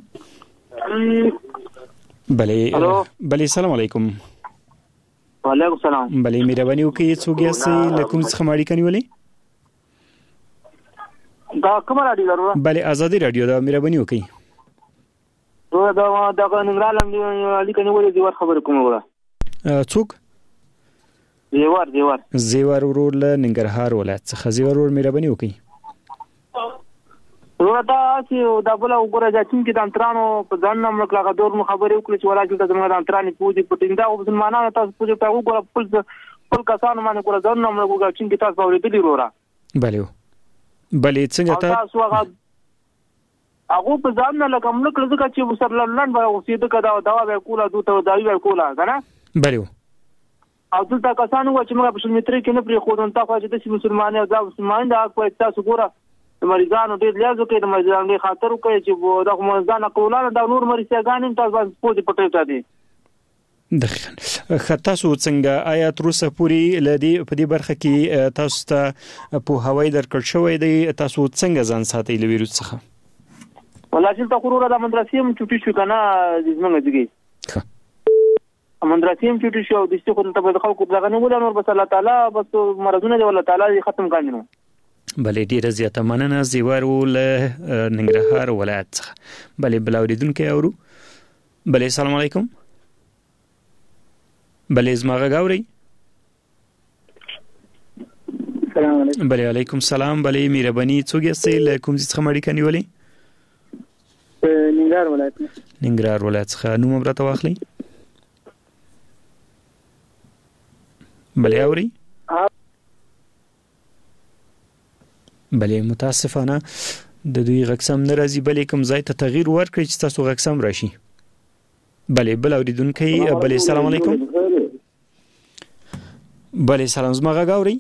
بلې السلام علیکم. وعلیکم السلام. بلې مهرباني وکړئ څوک یاستئ له کوم څخه اړیکه نیولې؟ دا کوم راډیو لرو؟ بلې آزادي راډیو دا مهرباني وکړئ. دا ننګرهار اړیکه نیولې زیور خبرې کوم وره. څوک؟ زیور ورور له ننګرهار ولایت څخه. زیور ورور مهرباني وکړئ. دا چې دا بل وګوره چې د انترانو په ځان نوم لکه دور خبرې وکړي چې ولا چې د انترانو پوجي پټیندا او مسلمانانو تاسو پوجي په وګوره خپل کسانو باندې ګوره ځان نوم لګوګا چې تاسو اورېدلی وروره. بلې څنګه تاسو هغه په ځان نه لکه موږ لږه چې مسلمان به اوسېد کدا دوا به کوله دوته دایي به کوله کنه بلې او دلته کسانو چې موږ په شلمتري کې نه پرې خودون تاسو چې د مسلمانانو او د مسلمانانو د حق په تاسو ګوره مریضانو ډېر لیازو کې د مریضانو خاطر کوي چې د مریضانو کولانو د نور مریضانو تاسو باندې پوجي پټه دي. تاسو څنګه آیا تر اوسه پورې لدی په دې برخه کې تاسو ته په هوای درکړ شوې دی تاسو څنګه ځان ساتي له ویروس څخه؟ والله چې تاسو ورته د مدرسې هم چټي شو کنه د زمونږ دیږي مدرسې هم چټي شو د څه خو ته په خلکو دغه نه ولا نور بس الله تعالی بس مرزونه دی الله تعالی ختم کړي نو. بلې ډیره زیاته مننه زیور له ننګرهار ولایت څخه. بلې بل اوریدونکو اورو. بلې السلام علیکم. بلې زما غږ اورئ؟ السلام علیکم. بلې علیکم السلام. بلې مهرباني څوک یاستئ له کوم ځای څخه اړیکه نیولې؟ ننګرهار ولایت. ننګرهار ولایت څخه نوم هم راته واخلئ. بلې اورئ؟ بلې متاسفانه د دوی غږسم نه راځي. بلې کوم ځای ته تغییر ورکړئ چې تاسو غږسم راشي. بلې بل اوریدونکو. بلې السلام علیکم. بلې سلام زما غږ اورئ؟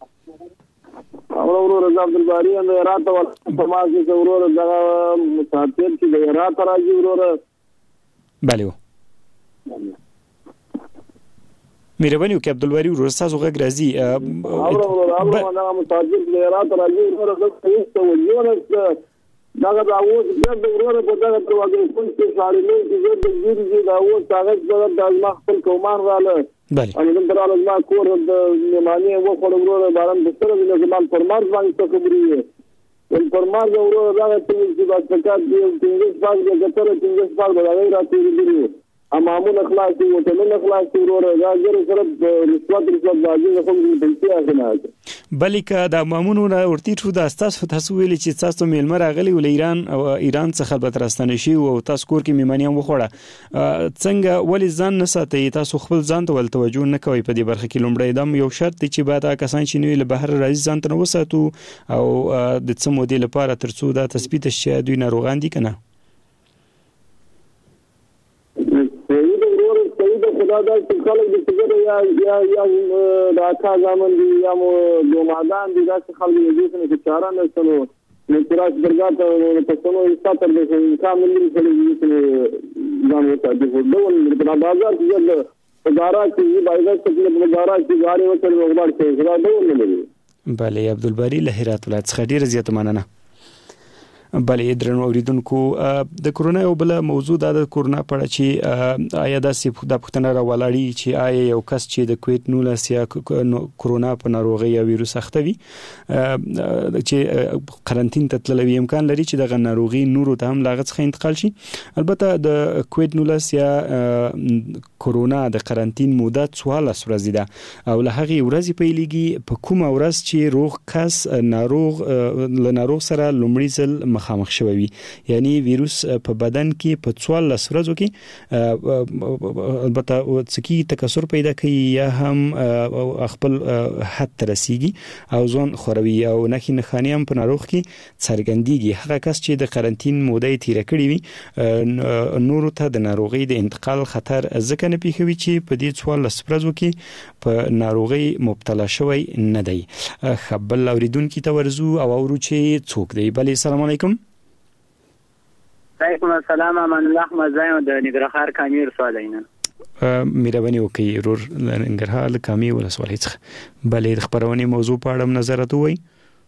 ورور عبدالباری اند هرات ول سماج کې ورور دغه مسافر چې د هرات راځي ورور. بلې مهرباني وکړئ عبدالباری ورور تاسو غږ راځي. دغه مسافر د هرات راځي ورور دغه ولونه دغه اوس د ورور په دغه ترواګې کوم څه ساري نه دي د ګوري دا اوس هغه د ازما خپل کومان رااله. بله ان د درال ازما کور د معنی و خو ورور باران د سره د زمان فرمار باندې څه خبري ول فرمار د ورور دغه چې د زکات دی څنګه ځای د ګټره څنګه ځای د راوي راځي دي امامون اخلاص او تمن اخلاص ورور راځي سره رشوت راځي خو د پیسې اخلي. بلکې د مامونو ورتی شو د تاسو ویل چې تاسو میلمه راغلی ول ایران او ایران څخه به ترستانه شي او تاسو کور کې میمانیان وخوړه څنګه ولې ځان نه ساتي تاسو خپل ځان ته ول توجه نه کوي په دې برخه کې لومړی دم یو شرط چې بعد کسان چې نوې له بهر راځي ځان ته وساتو او د څه مودې لپاره ترڅو دا تثبیت شي دوی ناروغان دي کنه خدا دا چې خلک د څنګه یا د اکا ځامن دي یا مو دومادان دي دا چې خلک دې څنګه چاره نه سنو نو تراس درګه ته څنګه استاتر دې انسان ملي څنګه ځان وته د ډول د بازار کې د اداره چې بازار کې د اداره چې غاړي وته وګړي چې دا ډول نه لري. بله عبدالباری له هرات ولایت څخه ډیره زیاته مننه. بله درنو اوریدونکو د کورونا یو بل موضوع د کورونا په اړه چې آیا د پښتنه راولاړی چې آیا یو کس چې د کووید-19 یا کورونا په ناروغي یا وایروس اختوي چې قرنټین ته تللی امکان لري چې د ناروغي نورو ته هم لاغت څخه انتقال شي. البته د کووید-19 یا کورونا د قرنټین موده 14 ورځې ده او له هغه ورځې پیلېږي په کومه ورځ چې روغ کس ناروغ سره لومړی ځل مخامخ شوی وي یعنی وایروس په بدن کې په 14 ورځو کې البته څکی تکثر پیدا کوي یا هم خپل حد ترسيږي او ځون خوروي او نخښي هم په ناروغ کې څرګندېږي. هغه کس چې د قرنټین موده تیر کړی وي نور ته د ناروغي د انتقال خطر ځکه نه پیښوي چې په دې 14 ورځو کې په ناروغي مبتلا شوی نه دی. خبل اوریدونکو ته ورزو او اورو چې څوک دی. بل السلام علیکم. وعلیکم السلام. امان الله احمد زایم د نګرهار کامیر سوالینه مهرباني وکړئ رور ننګرهار کامي ولسوالۍ څخه. بلې خبرونه موضوع په اړه نظر ته وای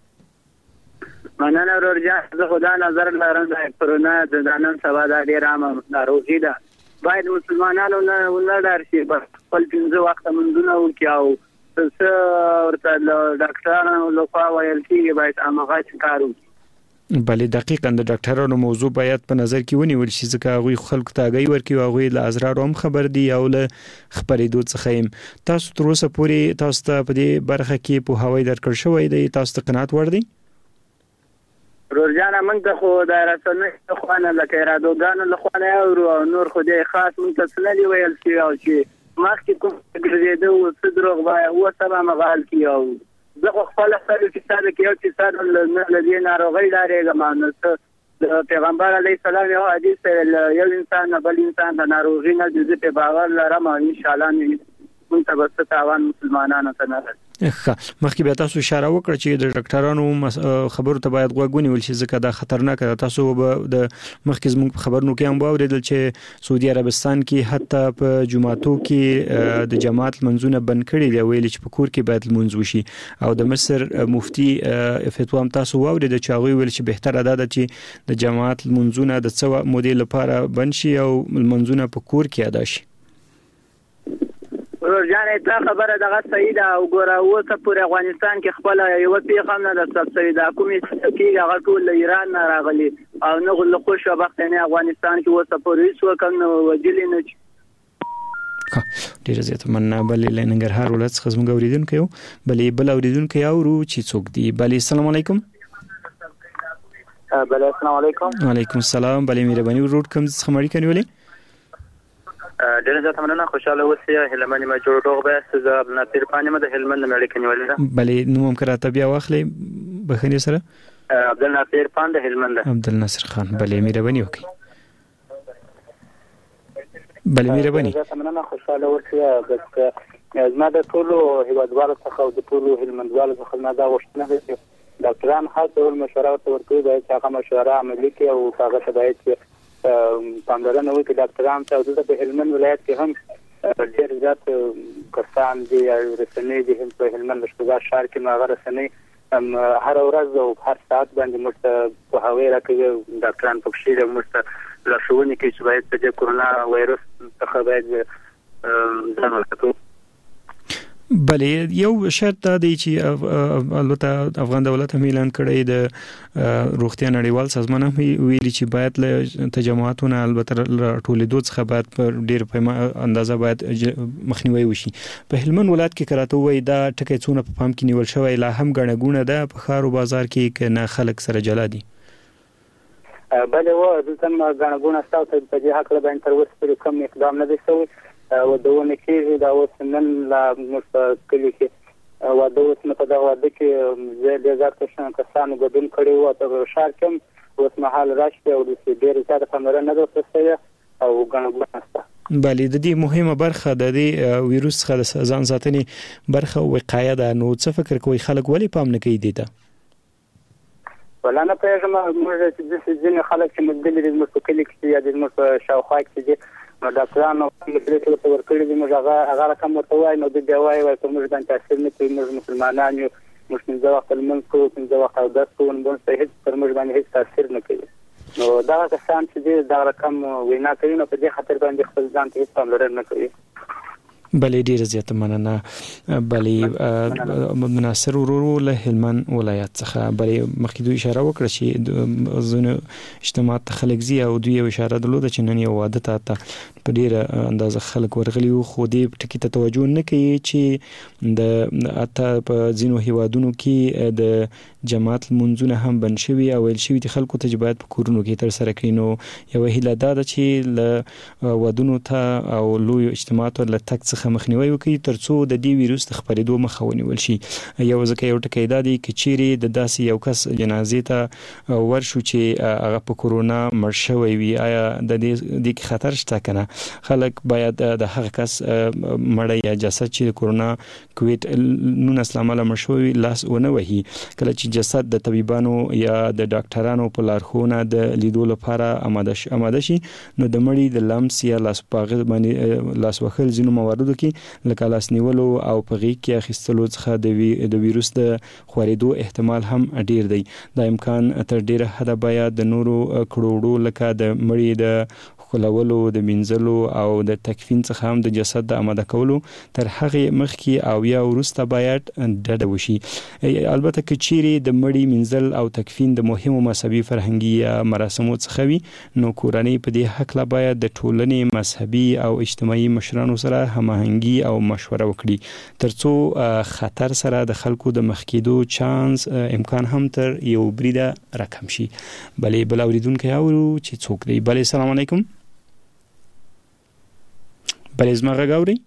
مننه ورور جان زه خدا نظر لرم د کورونا د نن سبا د ډیر عام ناروغي ده باید مسلمانانو نه ولر شي خپل پنځه وخت منځونه وکاو څه ورته ډاکټرانو لخوا ویل کیږي باید امغه کارو. بلې دقیقاً د ډاکټرانو موضوع باید په نظر کې ونیول شي ځکه هغه خلکو ته آگاهي ورکړي او هغه له ازرار هم خبر دي او له خبرېدو څخه تاسو تر اوسه پورې تاسو ته په دې برخه کې په هوای درکړ شوی دی تاسو ته قناعت ور دي؟ ورجانه موږ ته خو د رسنۍ خو نه لکه رادوګانو له خو نه او نور خو دې خاص موږ ته سنلي ویل شي او چې مخکې کوم ګرځېدو او صدرغ وای او سبا مغال کیو زه خپل سره چې ساده کیو چې ساده لدې ناروغي لري ګمانه د پیغمبر علی السلام یو حدیث یو انسان بل انسان د ناروغي نه د دې په باور لرم ان شاء الله موږ ته بس تاوان مسلمانانو ته نه مخکې به تاسو اشاره وکړه چې د ډاکټرانو خبرو ته باید غوږ ونیول شي ځکه دا خطرناک ده. تاسو به د مخکې زموږ خبرونو کې هم واوریدل چې سعودي عربستان کې حتی په جمعاتو کې د جماعت منځونه بند کړي دی ویل چې په کور کې باید منځ وشي او د مصر مفتي فتوا هم تاسو واوریدل چې هغه ویل چې بهتره ده چې د جماعت منځونه د څو مودې لپاره بند شي او منځونه په کور کې ادا شي. ورجانه تا خبره دغه صحیح ده او ګوره اوسه پر افغانستان کې خپل یو پیغام نه د سبسایډ حکومت کې هغه ټول ایران نه راغلي او نه غل خوش وخت نه افغانستان کې اوسه پر هیڅ وکم نه وجلی نه ډیر زیات مننه. بلې لنګرهار ولایت څخه زموږ اوریدونکو یو بل اوریدونکو اورو چې څوک دی. بلې السلام علیکم. بلې السلام علیکم. وعلیکم السلام. بلې مهرباني ورور کوم څه مړی کنيولې ډیر زیات مننه خوشاله اوسئ. هلمند ما جوړ ډوغ به زه عبد الناصر پانی مده هلمند مړی کنيولې ده. بلې نو هم کراته بیا واخلې بخنی سره عبد الناصر پان د هلمند. عبد الناصر خان. بلې مهرباني وکړئ. بلې مهرباني. زه مننه خوشاله اوسئ. بس زما د ټولو هیوادوالو څخه او د ټولو هلمندوالو څخه ما دا غوښتنه ده چې ډاکټران خاص ډول مشوره ورکوي باید هغه مشوره عملي کړي او هغه ته باید پاملرنه وکړي ډاکټران ته. او د هلمند ولایت کې هم ډېر زیات کسان دي رسنۍ دي هم په هلمند شپږ شهر کې هغه رسنۍ هر ورځ او هر ساعت باندې موږ په هوای راکوي ډاکټران پکښې د موږ لارښوونې کوي چې باید د کورونا وایرس څخه باید ځان وساتو. بلې یو شرط دا دی چې البته افغان دولت هم اعلان کړی د روغتیا نړیوال سازمان هم ویلي چې باید له تجمعاتونو البته ټولېدو څخه باید په ډېر اندازه باید مخنیوي وشي. په هلمند ولایت کې کراته وای دا ټکی څونه په پام کې نیول شوی لا هم غړنګونه ده په ښار او بازار کې کنه خلک سره جلا دي. بلې و دلته غړنګونه ستاسو په دې حق له باندې تر اوسه کوم اقدام نه دی شوی ودونه کېږي دا اوس نن لا مستقلی کې واده اوس نه په دا واده کې زه د ځکه کسانو ګډون کړی و تر شهر کې اوس مهال راشي او د ډېر زیاته پاملرنه نه وکړي او غنغونه است. بلې د دې مهمه برخه د دې وایروس څخه ځان ساتنې برخه وقایه ده. نو څه فکر کوي خلک ولی پام نه کوي دي ته؟ ولا نه پیژم موږ چې د ځینې خلک چې مدلل د مستقلی کې یا د مست شاوخوا کې نو ډاکټرانو کوم څه ته ورکړي دي موږ هغه رقم ورته وایي نو د بیا وایي چې موږ باندې تاثیر نه کوي موږ مسلمانان یو موږ څنګه وخت المنځ کوو څنګه وخت او د سکون باندې هیڅ پر موږ باندې هیڅ تاثیر نه کوي. نو دا کسان چې دا رقم وینا کوي نو په دې خاطر باندې خپل ځان ته هیڅ پاملرنه نه کوي. بلې ډیره زیاته مننه. بلې مناصر ورورو له هلمند ولایت څخه بلې مخکې دوی اشاره وکړه چې زونه اجتماعات ته خلک زی او دوی اشاره درلوده چې نن یو واده ته په ډیره اندازه خلک ورغلي او خو دې ټکی ته توجه نه کوي چې د اته په ځینو هیوادونو کې د جماعت منځونه هم بند شوي او ویل شوي د خلکو ته باید په کورونو کې تر سره کړي. نو یو هیله ده چې له ودونو ته او لوی اجتماعاتو له تک څخه مخنیوي وکړي ترڅو د دې وایروس د خپرېدو مخه ونیول شي. یو ځکه یو ټکی دا دی چې چیرې د داسې یو کس جنازې ته ورشو چې هغه په کورونا مړ شوی وي آیا د دې خطر شته کنه؟ خلک باید د هغه کس مړی یا جسد چې د کورونا کووید 19 لامل مړ شوی لاس ونه وهي. کله چې جسد د طبيبانو یا د ډاکټرانو په لارښوونه د لیدو لپاره آماده شي نو د مړي د لمس یا لاس پاغ باندې لاس وهل ځینو مواردو کې لکه لاس نیولو او په غیږ کې اخیستلو څخه د وایروس د خورېدو احتمال هم ډیر دی. دا امکان تر ډیره حده باید د نورو کړوړو لکه د مړي د خلولو د منځلو او د تکفین څخه هم د جسد د آماده کولو تر هغه مخکې او یا وروسته باید ډډه وشي. البته که چیرې د مړي منځل او تکفین د مهمو مذهبي فرهنګي مراسمو څخه وي نو کورنۍ په دې حق لا باید د ټولنې مذهبي او اجتماعي مشرانو سره هماهنګي او مشوره وکړي ترڅو خطر سره د خلکو د مخکېدو چانس امکان هم تر یو بریده راکم شي. بلې بل اوریدونکو اورو چې څوک دی. بلې السلام علیکم. بلې زما غږ اوري؟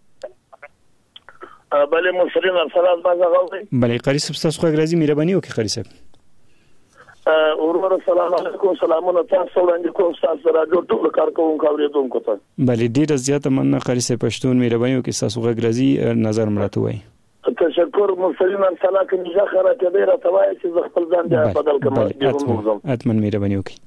بلې مسلمان السلام ما غږ اوري؟ بلې قاری صاحب تاسو غږ راځي مهرباني وکړئ قاری صاحب. ورور السلام علیکم سلامونه تاسو وړاندې کوم تاسو راځو ټول کارکونکو اوریدونکو ته. بلې ډیره زیاته مننه قاری صاحب پښتون مهرباني وکړئ تاسو غږ راځي نظر مراته وای. تشکر مسلمان السلام کوم ځخره ته ډیره توای چې خپل ځان دی بدل کوم. اتمن مهرباني وکړئ.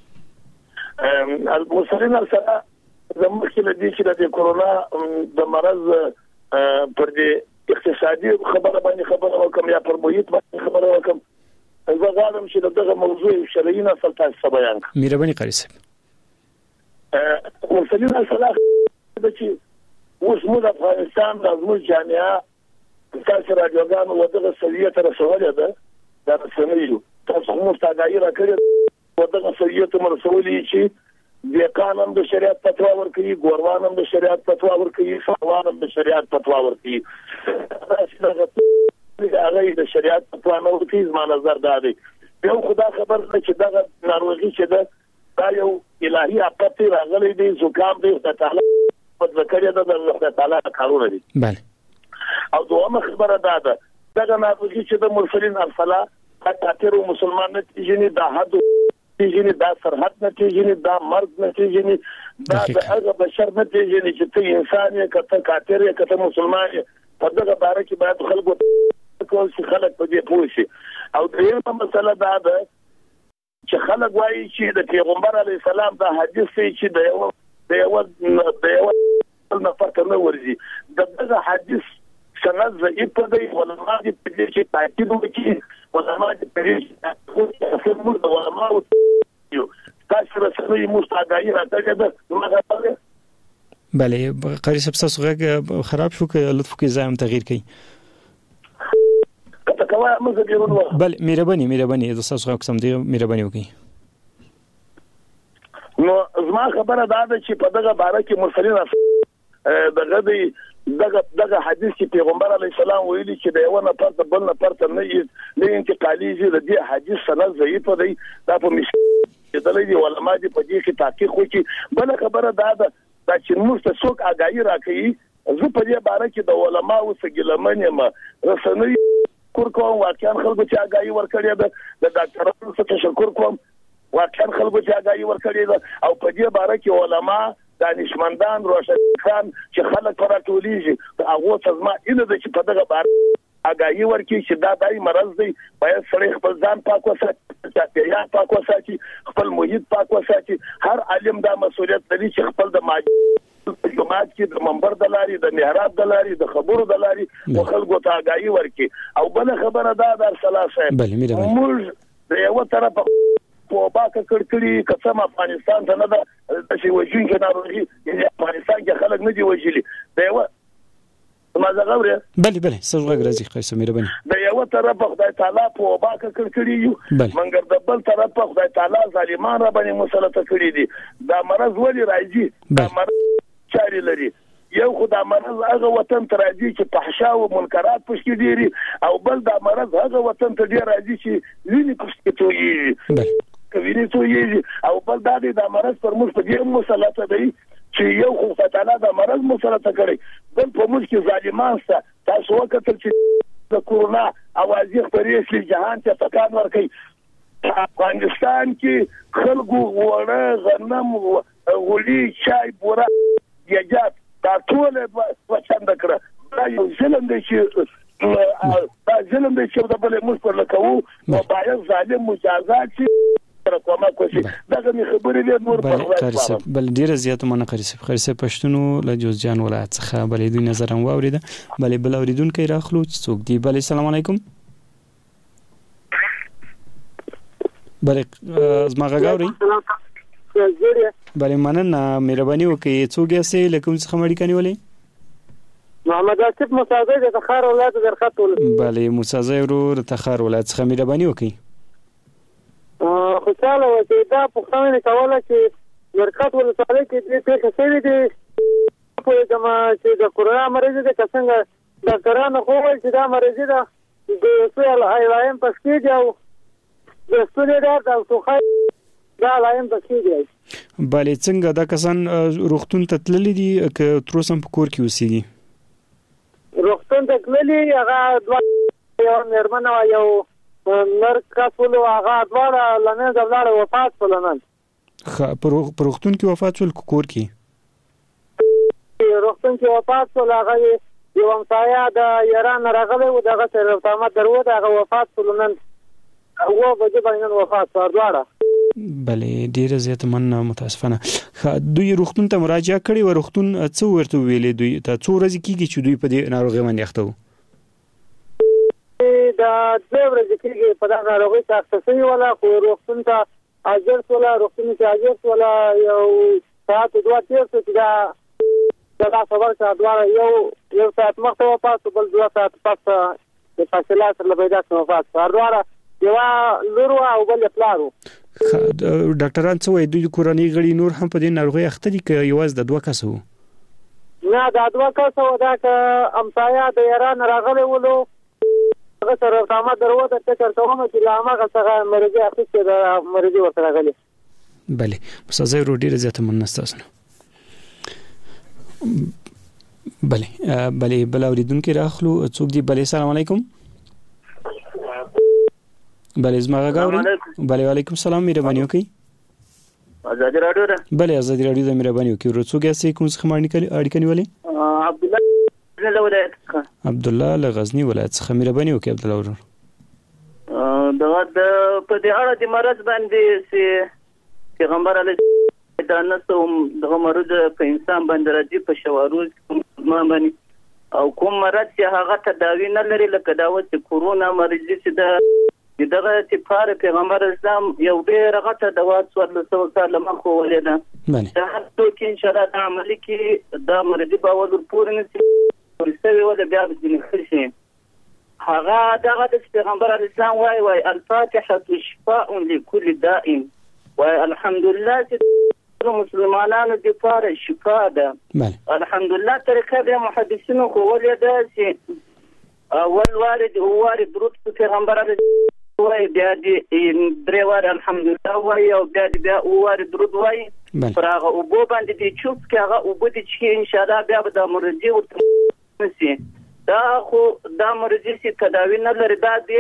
مسلمان السلام زموږ کې لدی چې د کورونا د مرض پر دې اقتصادي خبره باندې خبره وکم یا پر محیط باندې خبره وکم زه غواړم چې دغه موضوع شرعي نه تاسو بیان کړم. مهرباني قاری صاحب. مسلمان السلام چې اوس موږ افغانستان د زموږ جامعه تاسو راځوګانو ودغه سویه تر رسولې ده دا رسنیو تاسو موږ تاګایره کړی ودغه سویه تر رسولې چې د قانون د شریعت فتوا ورکړي ګوروان هم د شریعت فتوا ورکړي فقوان هم د شریعت فتوا ورکړي هغه د شریعت فتوا نو ورکړي زما نظر دا دی یو خدا خبر چې دا ناروغي چې دا یو الهي آفت راغلی دی زکام دی د تعالی په ذکر د الله تعالی کارونه دي. بله او دوه خبره ده دا ناروغي چې د مرسلین ارسلا کاتر مسلمان نه تیجنی دا حد تیجنی دا سرحد نه تیجنی دا مرض نه تیجنی دا هغه بشر نه تیجنی چې ته انسان یې کته کاتر یې کته مسلمان یې په دغه باره کې باید خلکو کول چې خلک په دې پوه شي. او دغه مسله دا ده چې خلک وایي چې د پیغمبر علی السلام دا حدیث چې د یو نفر ته نه ورځي دغه حدیث سند ضعیف دی علماء دې په دې چې تاکید وکړي علماء دې په دې چې موږ علماء یو تاسو سره مستعدای راځي دا موږ بله قاری صاحب تاسو غږ خراب شو که لطف وکړئ زایم تغییر کړئ کته کوه مزه دیونه بله مهرباني د تاسو غږ سم دی مهرباني وکړئ نو زما خبره دا ده چې په دغه باره کې مرسلین دغه حدیث چې پیغمبر علی السلام ویلي چې د یو نفر د بل نفر ته نه انتقالي دي د دې حدیث سند ضعیف دی دا په مشکل دي علماء دي په دې کې تحقیق وکړي بل خبره دا ده چې موږ ته څوک آگاهی راکړي زه په دې باره کې د علماء سګلمنه ما رسنۍ کور کوم واقعا خلکو ته آگاهی ورکړي ده د ډاکټرانو څخه تشکر کوم واقعا خلکو ته آگاهی ورکړي ده او په دې باره کې علما دانشمندان روشنفکران چې خلک راټولېږي هغه څه ما اله د چې په دغه باره آگاهی ورکړي چې دا دای مرض دی باید سړی خپل ځان پاک وساتي چاپیریال پاک وساتي خپل محیط پاک وساتي هر عالم دا مسؤلیت لري چې خپل د جماعت کې د منبر د لاري د محراب د لاري د خبرو د لاري خلکو ته آگاهی ورکړي او بل خبره دا در سلام صاحب موږ د یو طرف په باکه کړکړي قسم افغانستان ته نه ده چې وجین کې ناروغي افغانستان کې خلک نه دی وجلی دا یو ما زغوره بله سره غږ راځي خیر مهرباني د یو طرف خدای تعالی په باکه کړکړي یو منګر د بل طرف خدای تعالی ظالمان را باندې مسلط کړی دي دا مرض ولې راځي دا مرض چاري لري یو خدای مرض هغه وطن ته راځي چې فحشا او منکرات پښې ډيري او بل دا مرض هغه وطن ته ډیر راځي چې ویني پښې توي کوي توي او بل دا مرض پر موږ په دې مسلط دی چې یو خدای تعالی دا مرض مسلط کړی بل په موږ کې ظالمان تاسو وکړل چې د کورونا اوازې خبرې چې جهان ته تکان ورکړي افغانستان کې خلکو وړه غنم غولي چای بوره یجات دا ټول وڅند کړه دا یو ظلم دی چې د بل موږ پر لکو او باید ظالم مجازات شي کومه کوشي دغه خبرې له نور په واسطه بل ډیره زیاته منه خرسه پښتونو له جوزجان ولایت څخه بلې دوی نظر هم واوریده بلې بل اوریدونکو راخلو څوک دی بلې السلام علیکم بلې زما غاوري بلې مننه مهرباني وکړئ څوک یې لکه څه خمړی کني ولې محمد اسف مصازی د تخار ولایت درخت ول بلې مصازی ورو تخار ولایت څخه مهرباني وکړئ خوشاله و چې دا پوښتنه کوله چې درخت ولسوالۍ کې دې څه څه دي په دما چې د کورونا مریض د څنګه ډاکټرانو خو وایي چې دا مریض ده د سوال هایلایم پښې دی او د سولې دا څوخه دا لایم پښې دی بلې څنګه دا کسان روغتون ته تللي دي که تر اوسه په کور کې اوسېږي روغتون ته تللي هغه یو مېرمن او یو نر کسولو هغه دواړه لنه دلاره وفات شولنن په روغتون کې وفات شول کور کې روغتون کې وفات شول هغه یو همسایه د ایران راغلی و دغه سره تامه درو دغه وفات شولنن هغه به باندې وفات شو دواړه بلې ډیره زیاته مننه متاسفانه دوی روغتون ته مراجعه کړې و روغتون څه ورته ویلې دوی ته څو ورځې کېږي چې دوی په دې ناروغي باندې اخته وو دا د ورځې کې په دا ناروغي تاسو ولا خو روغتون ته اجر ولا روغتون ته اجر ولا یو ساعت دوه تیر څه دا خبر چې دوه یو ساعت مخته وپاسو بل 2 ساعت پاسه د فاصله سره پیدا شو وفات ورواړه یو لورو او بل پلارو ډاکټران څه وایي دوی کورنۍ غړي نور هم په دې ناروغي اخته دي که یوازې د 2 کسو نه دا 2 کسو دا که امسایا د ایران راغلی ولو هغه سره تامه درو ته چرته کومه چې لامه څنګه مریضي اخیسته د مریضي ورته راغلی بله مستازي ورو ډیره زیاته مننه بله بل اوریدونکو راخلو څوک دی بله السلام علیکم بله زما غاوري بله وعلیکم السلام مهرباني وکړئ ازادي رادیو ده بله ازادي رادیو د مهرباني وکړئ ورڅوګه سې کوم څه اړیکنی ولې عبد الله لغزنی ولایت څخه مهرباني وکړئ عبد الله ورور دغه په دې اړه د مرض باندې چې پیغمبر علی دا نسوم دغه مرض په انسان باندې راځي په شواروز باندې او کوم مرض چې هغه تداوی نه لري لکه دا و چې کورونا مرض چې د دغه تفار پیغمبر اسلام یو ډېر غټه دوا څوارلسو کال مخکې ولیده دا هر څوک ان شاء الله د عملي کې د مرضي په اول پورې نشي ورسوي ولا بیا به ځینې شي هغه دغه د پیغمبر اسلام وای الفاتحه شفاء لكل داء وای الحمدلله چې مسلمانانو د لپاره شفا ده الحمدلله طریقه د محدثینو کوله ده چې اول وارد او وارد درود په پیغمبر وای بیا دې درې واره الحمدلله وای او بیا وارد درود وای پرغه او بو باندې دې چوپ کېغه او بده چې ان شاء الله بیا به د مرضی ورته نسی دا خو دا مرضی چې تداوی نه لري دا